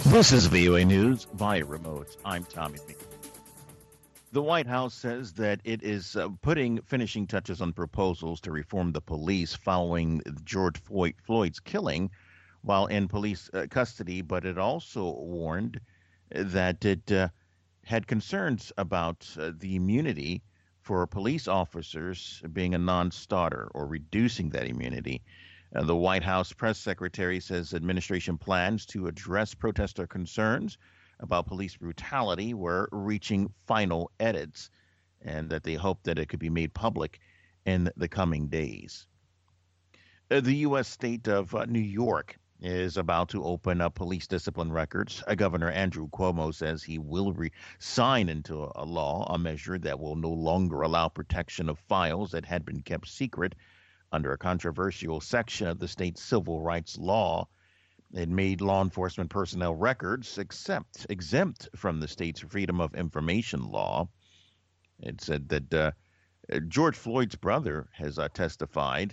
This is VOA News via remote. I'm Tommy McNeil. The White House says that it is putting finishing touches on proposals to reform the police following George Floyd's killing while in police custody, but it also warned that it had concerns about the immunity for police officers being a non-starter or reducing that immunity. The White House press secretary says administration plans to address protester concerns about police brutality were reaching final edits and that they hope that it could be made public in the coming days. The U.S. state of New York is about to open up police discipline records. Governor Andrew Cuomo says he will sign into a law a measure that will no longer allow protection of files that had been kept secret under a controversial section of the state's civil rights law. It made law enforcement personnel records exempt from the state's Freedom of Information law. It said that George Floyd's brother has testified.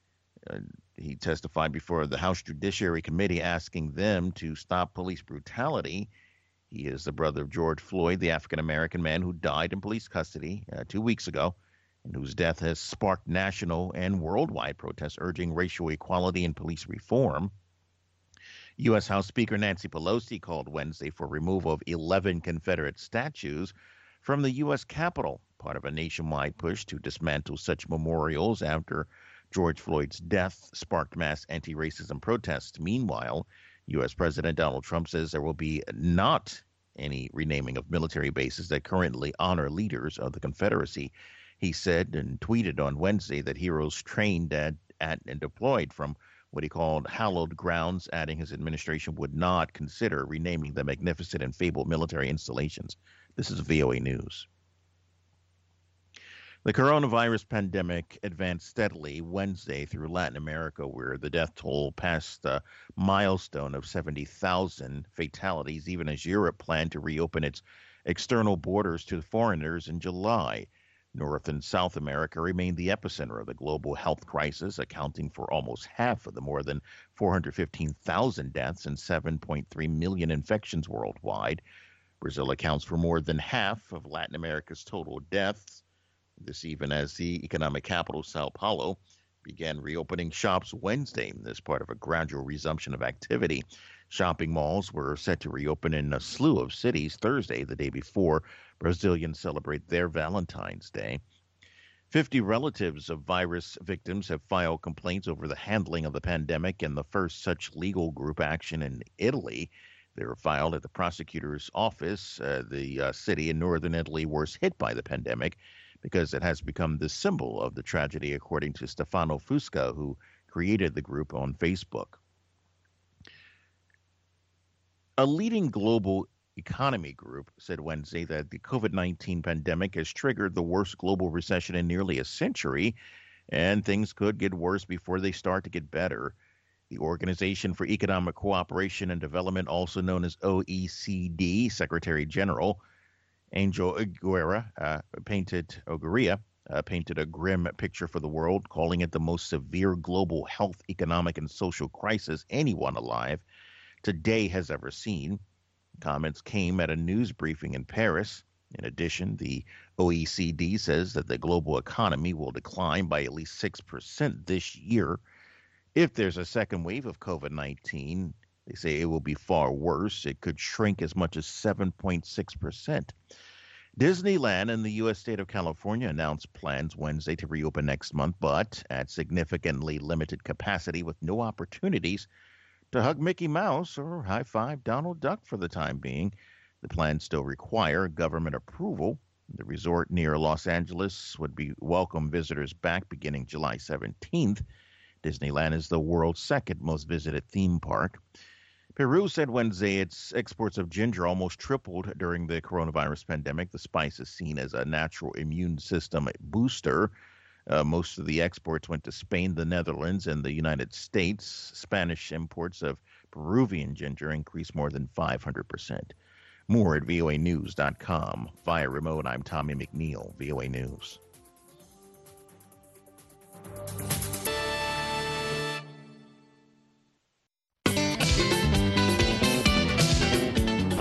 He testified before the House Judiciary Committee asking them to stop police brutality. He is the brother of George Floyd, the African-American man who died in police custody 2 weeks ago, and whose death has sparked national and worldwide protests urging racial equality and police reform. U.S. House Speaker Nancy Pelosi called Wednesday for removal of 11 Confederate statues from the U.S. Capitol, part of a nationwide push to dismantle such memorials after George Floyd's death sparked mass anti-racism protests. Meanwhile, U.S. President Donald Trump says there will be not any renaming of military bases that currently honor leaders of the Confederacy. He said and tweeted on Wednesday that heroes trained at and deployed from what he called hallowed grounds, adding his administration would not consider renaming the magnificent and fabled military installations. This is VOA News. The coronavirus pandemic advanced steadily Wednesday through Latin America, where the death toll passed a milestone of 70,000 fatalities, even as Europe planned to reopen its external borders to foreigners in July. North and South America remain the epicenter of the global health crisis, accounting for almost half of the more than 415,000 deaths and 7.3 million infections worldwide. Brazil accounts for more than half of Latin America's total deaths. This even as the economic capital, Sao Paulo, began reopening shops Wednesday as part of a gradual resumption of activity. Shopping malls were set to reopen in a slew of cities Thursday, the day before Brazilians celebrate their Valentine's Day. 50 relatives of virus victims have filed complaints over the handling of the pandemic in the first such legal group action in Italy. They were filed at the prosecutor's office. The city in northern Italy worst hit by the pandemic because it has become the symbol of the tragedy, according to Stefano Fusca, who created the group on Facebook. A leading global economy group said Wednesday that the COVID-19 pandemic has triggered the worst global recession in nearly a century, and things could get worse before they start to get better. The Organization for Economic Cooperation and Development, also known as OECD, Secretary General Angel Aguirre painted a grim picture for the world, calling it the most severe global health, economic, and social crisis anyone alive today has ever seen. Comments came at a news briefing in Paris. In addition, the OECD says that the global economy will decline by at least 6% this year. If there's a second wave of COVID-19, they say it will be far worse. It could shrink as much as 7.6%. Disneyland in the U.S. state of California announced plans Wednesday to reopen next month, but at significantly limited capacity with no opportunities to hug Mickey Mouse or high-five Donald Duck for the time being. The plans still require government approval. The resort near Los Angeles would welcome visitors back beginning July 17th. Disneyland is the world's second most visited theme park. Peru said Wednesday its exports of ginger almost tripled during the coronavirus pandemic. The spice is seen as a natural immune system booster. Most of the exports went to Spain, the Netherlands, and the United States. Spanish imports of Peruvian ginger increased more than 500%. More at voanews.com. Via remote, I'm Tommy McNeil, VOA News.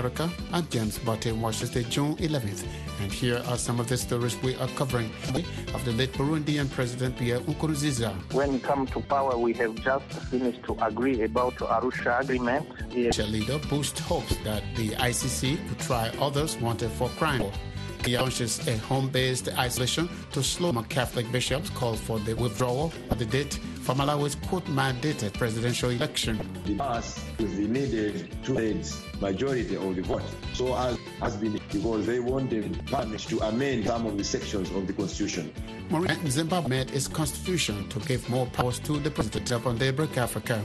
Africa. I'm James Botte in Washington, June 11th. And here are some of the stories we are covering of the late Burundian President Pierre Nkurunziza. When it comes to power, we have just finished to agree about Arusha Agreement. The leader boosts hopes that the ICC could try others wanted for crime. He launches a home-based isolation to slow Catholic bishops call for the withdrawal of the date from Malawi's court-mandated presidential election. The pass is the needed two-thirds majority of the vote. So as has been because they want the parliament to amend some of the sections of the constitution. Zimbabwe made its constitution to give more powers to the president upon Daybreak Africa.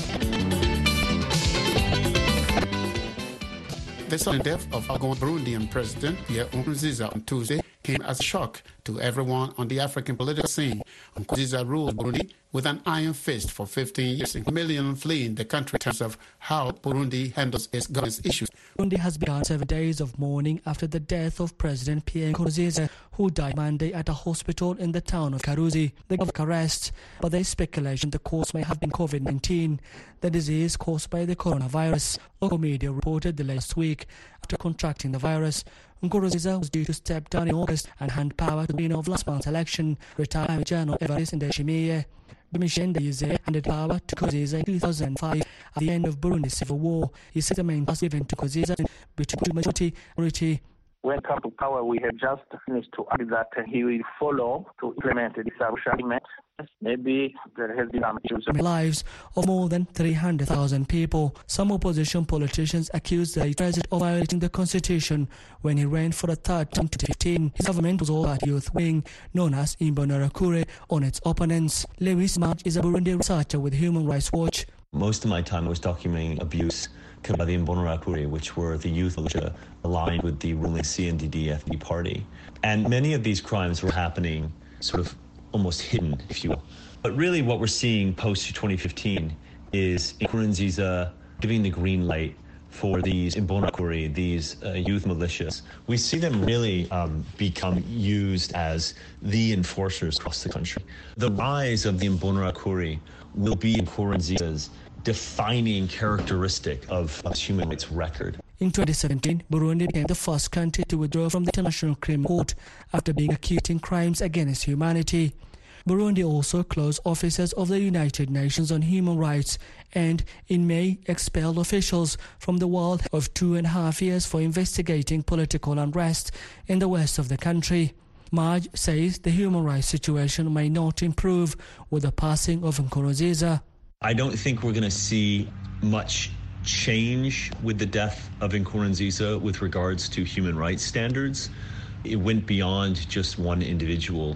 The sudden death of outgoing Burundian President Pierre Nkurunziza on Tuesday came as a shock to everyone on the African political scene. Nkurunziza ruled Burundi with an iron fist for 15 years, with millions fleeing the country in terms of how Burundi handles its governance issues. Burundi has begun 7 days of mourning after the death of President Pierre Nkurunziza, who died Monday at a hospital in the town of Karuzi. The government arrest, but there is speculation the cause may have been COVID-19, the disease caused by the coronavirus. Local media reported the last week after contracting the virus. Nkurunziza was due to step down in August and hand power to the winner of last month's election, retired General Evariste Ndayishimiye. Domitien Ndayizeye handed power to Nkurunziza in 2005 at the end of Burundi's civil war. He said the main task given to Nkurunziza between majority. When it comes to power, we have just finished to add that he will follow to implement this Arusha Agreement. Maybe there has been some issues. The lives of more than 300,000 people. Some opposition politicians accused the president of violating the constitution when he ran for a third term in 2015. His government was all that youth wing known as Imbonerakure on its opponents. Lewis March is a Burundi researcher with Human Rights Watch. Most of my time was documenting abuse committed by the Imbonerakure, which were the youth militia aligned with the ruling CNDD-FDD party. And many of these crimes were happening sort of almost hidden, if you will. But really what we're seeing post-2015 is Nkurunziza giving the green light for these Imbonerakure, these youth militias. We see them really become used as the enforcers across the country. The rise of the Imbonerakure will be Nkurunziza's defining characteristic of a human rights record. In 2017, Burundi became the first country to withdraw from the International Criminal Court after being accused in crimes against humanity. Burundi also closed offices of the United Nations on Human Rights and, in May, expelled officials from the world of 2.5 years for investigating political unrest in the west of the country. Marge says the human rights situation may not improve with the passing of Nkurunziza. I don't think we're going to see much change with the death of Nkurunziza with regards to human rights standards. It went beyond just one individual.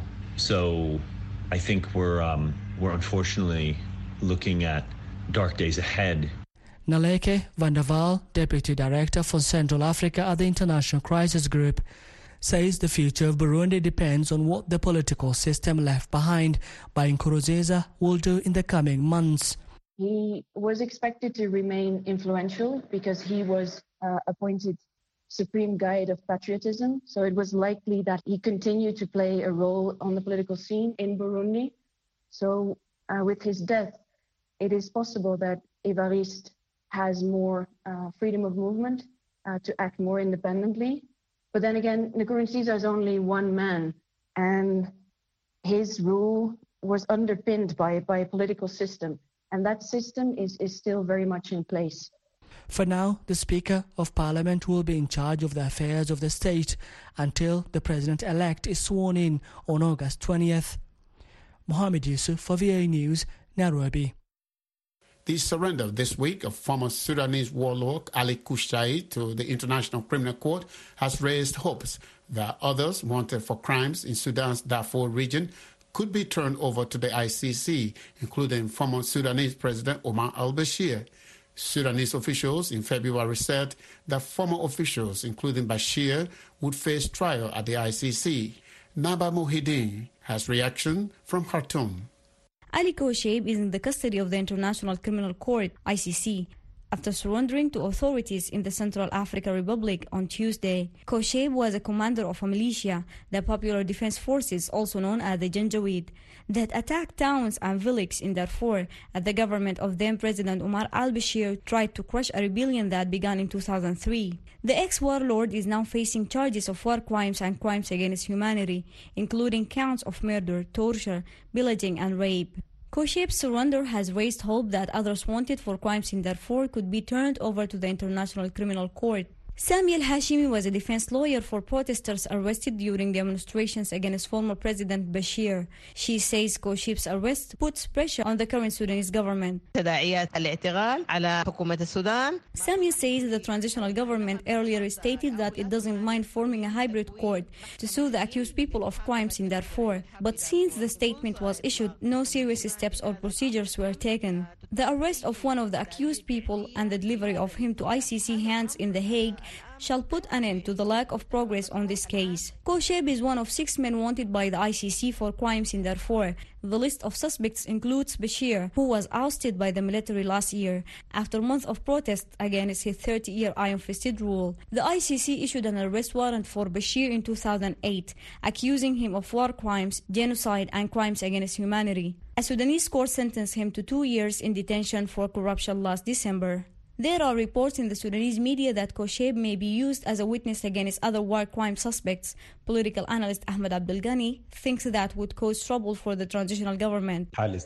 So I think we're unfortunately looking at dark days ahead. Naleke van der Waal, Deputy Director for Central Africa at the International Crisis Group, says the future of Burundi depends on what the political system left behind by Nkurunziza will do in the coming months. He was expected to remain influential because he was appointed supreme guide of patriotism. So it was likely that he continued to play a role on the political scene in Burundi. So with his death, it is possible that Evariste has more freedom of movement to act more independently. But then again, Nkurunziza is only one man, and his rule was underpinned by a political system, and that system is still very much in place. For now, the Speaker of Parliament will be in charge of the affairs of the state until the President-elect is sworn in on August 20th. Mohamed Yusuf for VOA News, Nairobi. The surrender this week of former Sudanese warlord Ali Kushai to the International Criminal Court has raised hopes that others wanted for crimes in Sudan's Darfur region could be turned over to the ICC, including former Sudanese President Omar al-Bashir. Sudanese officials in February said that former officials, including Bashir, would face trial at the ICC. Naba Muhyiddin has reaction from Khartoum. Ali Kosheb is in the custody of the International Criminal Court, ICC. after surrendering to authorities in the Central African Republic on Tuesday. Koshaib was a commander of a militia, the Popular Defense Forces, also known as the Janjaweed, that attacked towns and villages in Darfur as the government of then President Omar al-Bashir tried to crush a rebellion that began in 2003. The ex-warlord is now facing charges of war crimes and crimes against humanity, including counts of murder, torture, pillaging, and rape. Koshaib's surrender has raised hope that others wanted for crimes in Darfur could be turned over to the International Criminal Court. Sami al-Hashimi was a defense lawyer for protesters arrested during demonstrations against former President Bashir. She says Koshaib's arrest puts pressure on the current Sudanese government. Sami says the transitional government earlier stated that it doesn't mind forming a hybrid court to sue the accused people of crimes in Darfur. But since the statement was issued, no serious steps or procedures were taken. The arrest of one of the accused people and the delivery of him to ICC hands in The Hague shall put an end to the lack of progress on this case. Koshaib is one of 6 men wanted by the ICC for crimes in Darfur. The list of suspects includes Bashir, who was ousted by the military last year after months of protests against his 30-year iron-fisted rule. The ICC issued an arrest warrant for Bashir in 2008, accusing him of war crimes, genocide, and crimes against humanity. A Sudanese court sentenced him to 2 years in detention for corruption last December. There are reports in the Sudanese media that Koshaib may be used as a witness against other war crime suspects. Political analyst Ahmed Abdelghani thinks that would cause trouble for the transitional government.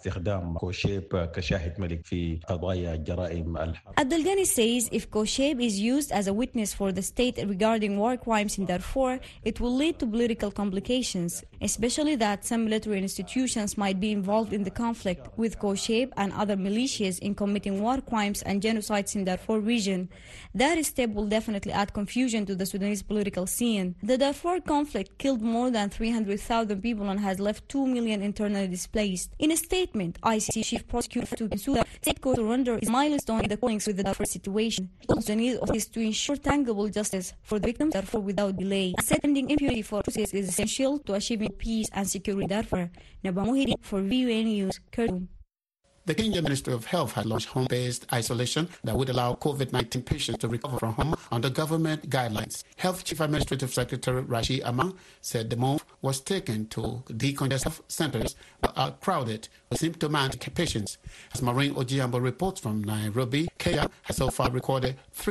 Abdelghani says if Koshaib is used as a witness for the state regarding war crimes in Darfur, it will lead to political complications, especially that some military institutions might be involved in the conflict with Koshaib and other militias in committing war crimes and genocides in Darfur region. That step will definitely add confusion to the Sudanese political scene. The Darfur conflict killed more than 300,000 people and has left 2 million internally displaced. In a statement, ICC Chief Prosecutor Bensouda said court surrender is a milestone in the dealings with the Darfur situation. The need of this to ensure tangible justice for the victims of Darfur without delay. Sending impunity for process is essential to achieving peace and security in Darfur. Naba Muhidi for VOA News, Khartoum. The Kenya Ministry of Health had launched home-based isolation that would allow COVID-19 patients to recover from home under government guidelines. Health Chief Administrative Secretary Rashid Amang said the move was taken to decongest health centers that are crowded with symptomatic patients. As Maureen Ojiambo reports from Nairobi, Kenya has so far recorded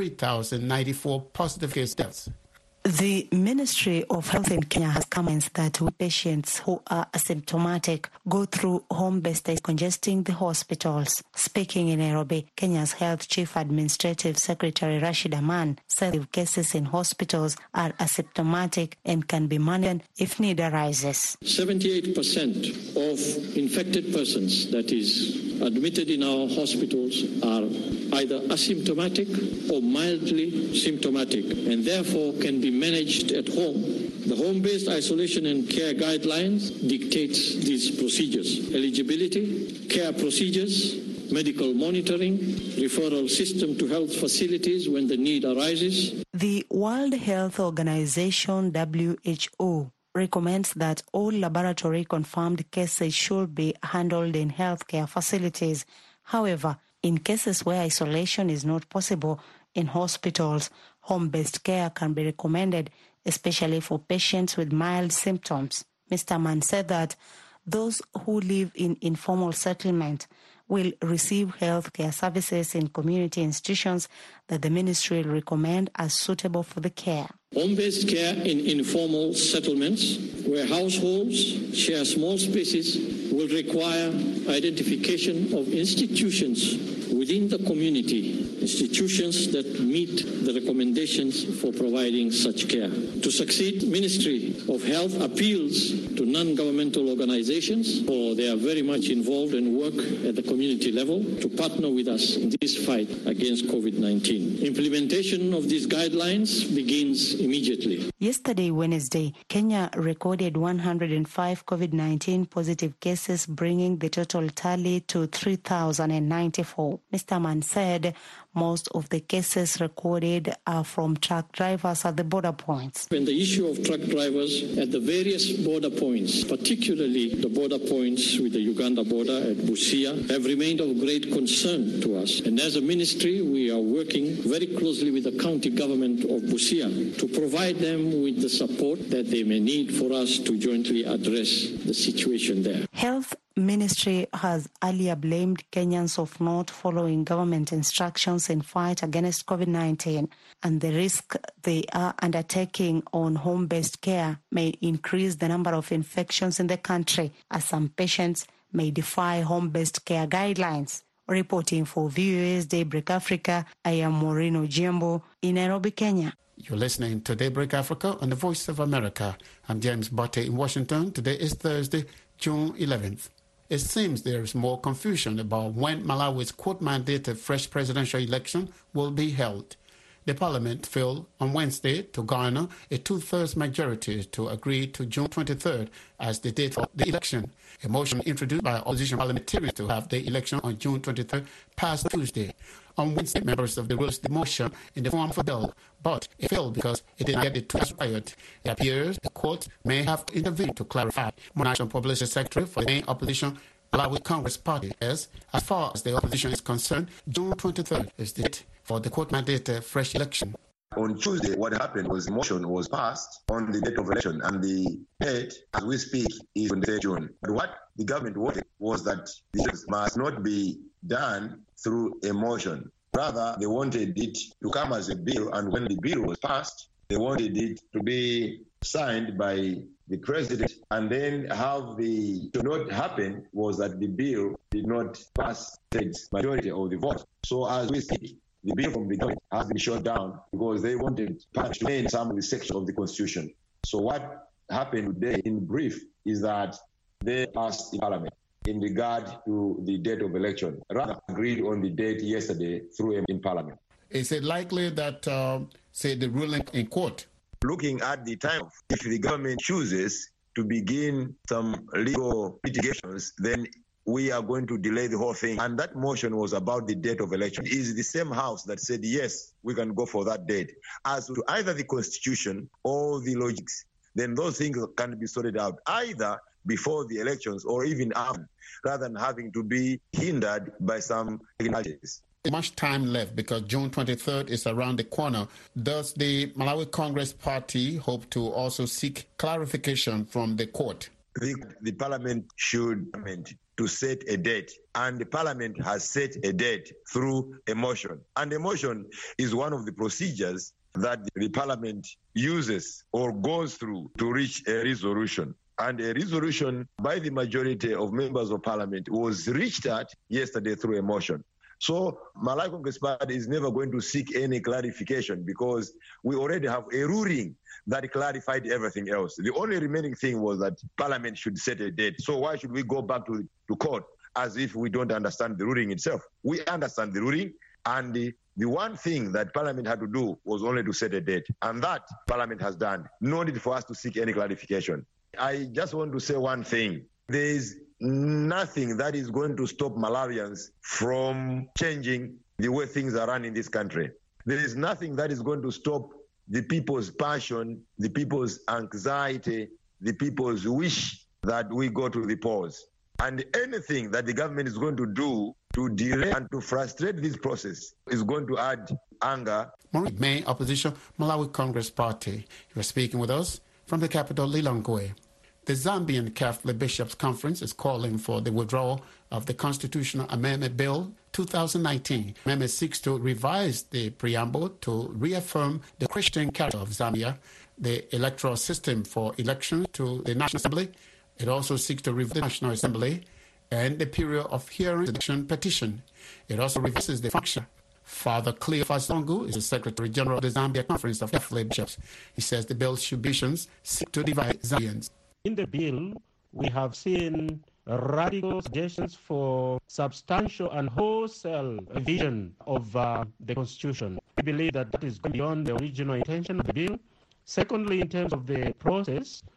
3,094 positive case deaths. The Ministry of Health in Kenya has commented that patients who are asymptomatic go through home-based decongesting the hospitals. Speaking in Nairobi, Kenya's Health Chief Administrative Secretary Rashid Aman said if cases in hospitals are asymptomatic and can be managed if need arises. 78% of infected persons, that is, admitted in our hospitals are either asymptomatic or mildly symptomatic and therefore can be managed at home. The home-based isolation and care guidelines dictates these procedures: eligibility, care procedures, medical monitoring, referral system to health facilities when the need arises. The World Health Organization, WHO, recommends that all laboratory-confirmed cases should be handled in healthcare facilities. However, in cases where isolation is not possible in hospitals, home-based care can be recommended, especially for patients with mild symptoms. Mr. Mann said that those who live in informal settlement will receive healthcare services in community institutions that the ministry will recommend as suitable for the care. Home-based care in informal settlements where households share small spaces will require identification of institutions within the community, institutions that meet the recommendations for providing such care. To succeed, Ministry of Health appeals to non-governmental organizations, for they are very much involved and work at the community level, to partner with us in this fight against COVID-19. Implementation of these guidelines begins immediately. Yesterday, Wednesday, Kenya recorded 105 COVID-19 positive cases, bringing the total tally to 3,094. Mr. Mann said most of the cases recorded are from truck drivers at the border points. When the issue of truck drivers at the various border points, particularly the border points with the Uganda border at Busia, have remained of great concern to us. And as a ministry, we are working very closely with the county government of Busia to provide them with the support that they may need for us to jointly address the situation there. Health Ministry has earlier blamed Kenyans of not following government instructions in fight against COVID-19, and the risk they are undertaking on home-based care may increase the number of infections in the country, as some patients may defy home-based care guidelines. Reporting for VOA's Daybreak Africa, I am Maureen Ojiambo in Nairobi, Kenya. You're listening to Daybreak Africa on the Voice of America. I'm James Botte in Washington. Today is Thursday, June 11th. It seems there is more confusion about when Malawi's court-mandated fresh presidential election will be held. The parliament failed on Wednesday to garner a two-thirds majority to agree to June 23rd as the date for the election. A motion introduced by opposition parliamentarians to have the election on June 23rd passed Tuesday. On Wednesday, members of the rose the motion in the form of a bill, but it failed because it did not get the two-thirds required. It appears the court may have to intervene to clarify. National Publicity Secretary for the main opposition, Malawi Congress Party, says as far as the opposition is concerned, June 23rd is the date for the court-mandated fresh election. On Tuesday, what happened was the motion was passed on the date of election, and the date, as we speak, is on the 3rd June. But what the government wanted was that the elections must not be done through a motion. Rather, they wanted it to come as a bill, and when the bill was passed, they wanted it to be signed by the president, and then to not happen was that the bill did not pass the majority of the vote. So as we speak, the bill from the government has been shut down because they wanted to change some of the sections of the Constitution. So what happened today, in brief, is that they passed in Parliament in regard to the date of election, rather agreed on the date yesterday through in Parliament. Is it likely that, the ruling in court? Looking at the time, if the government chooses to begin some legal litigations, then we are going to delay the whole thing. And that motion was about the date of election. It is the same house that said, yes, we can go for that date. As to either the Constitution or the logics, then those things can be sorted out either before the elections or even after, rather than having to be hindered by some technicalities. Much time left because June 23rd is around the corner. Does the Malawi Congress Party hope to also seek clarification from the court? The parliament should to set a date, and the parliament has set a date through a motion. And a motion is one of the procedures that the parliament uses or goes through to reach a resolution. And a resolution by the majority of members of parliament was reached at yesterday through a motion. So Malawi Congress Party is never going to seek any clarification because we already have a ruling that clarified everything else. The only remaining thing was that Parliament should set a date. So why should we go back to court as if we don't understand the ruling itself? We understand the ruling, and the one thing that Parliament had to do was only to set a date, and that Parliament has done. No need for us to seek any clarification. I just want to say one thing. There is nothing that is going to stop Malawians from changing the way things are run in this country. There is nothing that is going to stop the people's passion, the people's anxiety, the people's wish that we go to the polls. And anything that the government is going to do to delay and to frustrate this process is going to add anger. Main opposition, Malawi Congress Party. You are speaking with us from the capital, Lilongwe. The Zambian Catholic Bishops' Conference is calling for the withdrawal of the Constitutional Amendment Bill 2019. The amendment seeks to revise the preamble to reaffirm the Christian character of Zambia, the electoral system for elections to the National Assembly. It also seeks to review the National Assembly and the period of hearing the election petition. It also revises the function. Father Cleophas Zongu is the Secretary General of the Zambia Conference of Catholic Bishops. He says the bill's ambitions seek to divide Zambians. In the bill, we have seen radical suggestions for substantial and wholesale revision of the Constitution. We believe that is beyond the original intention of the bill. Secondly, in terms of the process,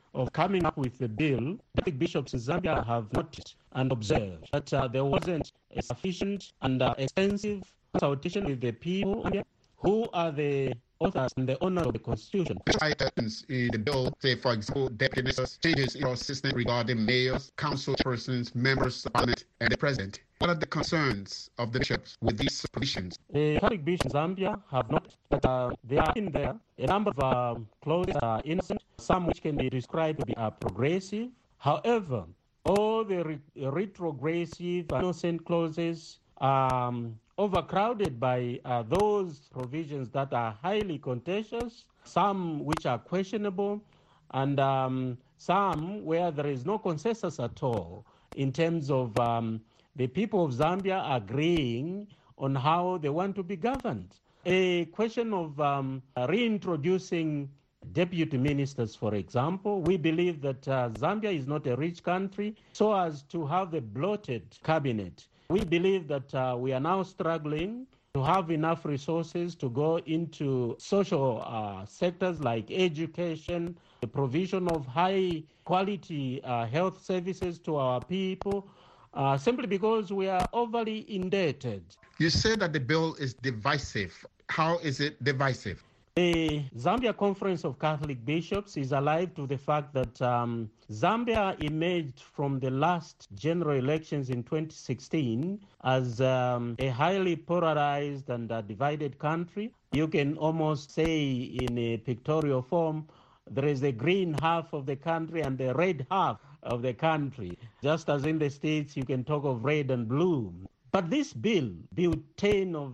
of coming up with the bill, Catholic bishops in Zambia have noticed and observed that there wasn't a sufficient and extensive consultation with the people who are the authors and the owners of the Constitution. Items in the bill, say, for example, deputy ministers, changes in our system regarding mayors, council persons, members of parliament, and the president. What are the concerns of the bishops with these provisions? The Catholic bishops in Zambia have noted that there are in there a number of clauses that are innocent, some which can be described to be progressive. However, all the retrogressive innocent clauses are overcrowded by those provisions that are highly contentious, some which are questionable, and some where there is no consensus at all in terms of the people of Zambia agreeing on how they want to be governed. A question of reintroducing deputy ministers, for example. We believe that Zambia is not a rich country, so as to have a bloated cabinet. We believe that we are now struggling to have enough resources to go into social sectors like education, the provision of high-quality health services to our people, simply because we are overly indebted. You say that the bill is divisive. How is it divisive? The Zambia Conference of Catholic Bishops is alive to the fact that Zambia emerged from the last general elections in 2016 as a highly polarized and divided country. You can almost say in a pictorial form, there is the green half of the country and the red half of the country. Just as in the States, you can talk of red and blue. But this bill, Bill 10 of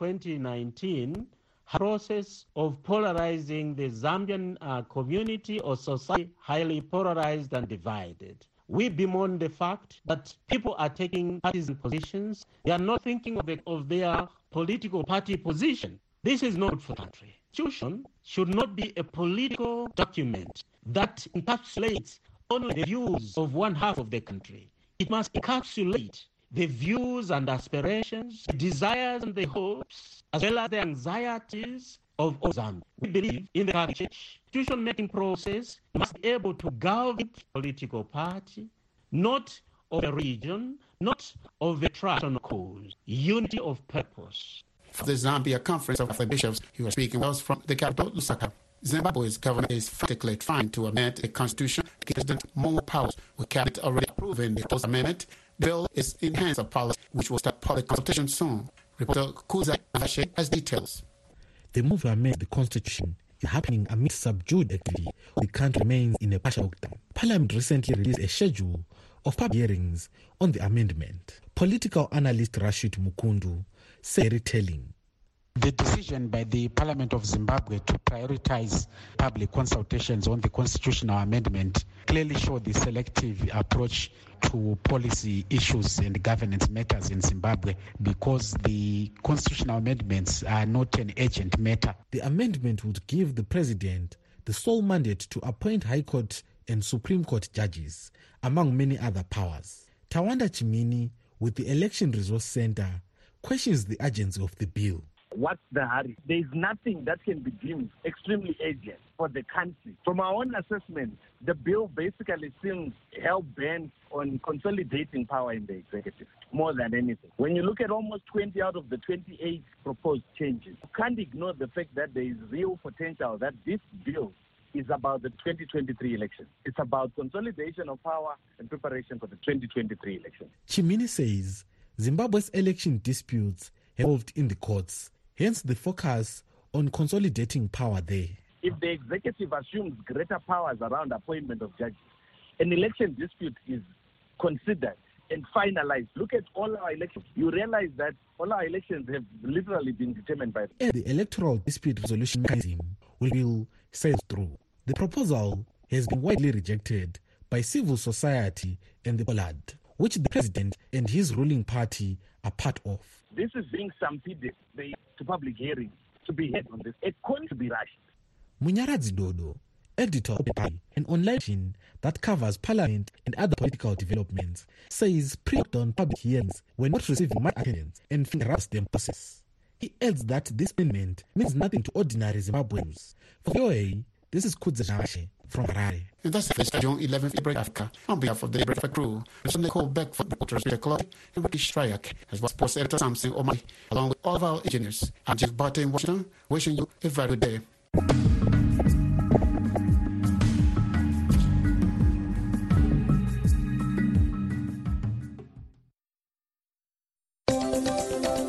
2019, process of polarizing the Zambian community or society, highly polarized and divided. We bemoan the fact that people are taking partisan positions. They are not thinking of their political party position. This is not good for the country. The Constitution should not be a political document that encapsulates only the views of one half of the country. It must encapsulate the views and aspirations, the desires and the hopes, as well as the anxieties of Zambia. We believe in the Catholic Church. Decision-making process must be able to govern political party, not of a region, not of a traditional cause, unity of purpose. For the Zambia Conference of the Bishops, he was speaking to us from the capital, Lusaka. Zimbabwe's government is frantically trying to amend the constitution to give President more powers, with cabinet already approving the proposed amendment. The bill is in hands of Parliament, which will start public consultation soon. Reporter Kuza Avashe has details. The move to amend the constitution is happening amid subdued activity. The country remains in a partial lockdown. Parliament recently released a schedule of public hearings on the amendment. Political analyst Rashid Mukundu said very telling. The decision by the Parliament of Zimbabwe to prioritize public consultations on the constitutional amendment clearly show the selective approach to policy issues and governance matters in Zimbabwe, because the constitutional amendments are not an urgent matter. The amendment would give the president the sole mandate to appoint High Court and Supreme Court judges, among many other powers. Tawanda Chimini, with the Election Resource Center, questions the urgency of the bill. What's the hurry? There is nothing that can be deemed extremely urgent for the country. From our own assessment, the bill basically seems hell-bent on consolidating power in the executive more than anything. When you look at almost 20 out of the 28 proposed changes, you can't ignore the fact that there is real potential that this bill is about the 2023 election. It's about consolidation of power and preparation for the 2023 election. Chimini says Zimbabwe's election disputes have evolved in the courts. Hence the focus on consolidating power there. If the executive assumes greater powers around appointment of judges, an election dispute is considered and finalized. Look at all our elections. You realize that all our elections have literally been determined by the electoral dispute resolution mechanism will sail through. The proposal has been widely rejected by civil society and the Pollard, which the president and his ruling party are part of. This is being stampeded to public hearings to be heard on this. It couldn't be rushed. Munyaradzi Dodo, editor of an online that covers parliament and other political developments, says pre-lockdown public hearings were not receiving much attendance and interrupts the process. He adds that this amendment means nothing to ordinary Zimbabweans. For VOA, This is Kudza Nawashi from Harare. And that's the June 11th Break Africa. On behalf of the Break crew, the Sunday call back for reporters Peter Clark and Ricky Stryak, as well as sports editor Samson Omai, along with all of our engineers. I'm Jeff Barton in Washington, wishing you a very good day.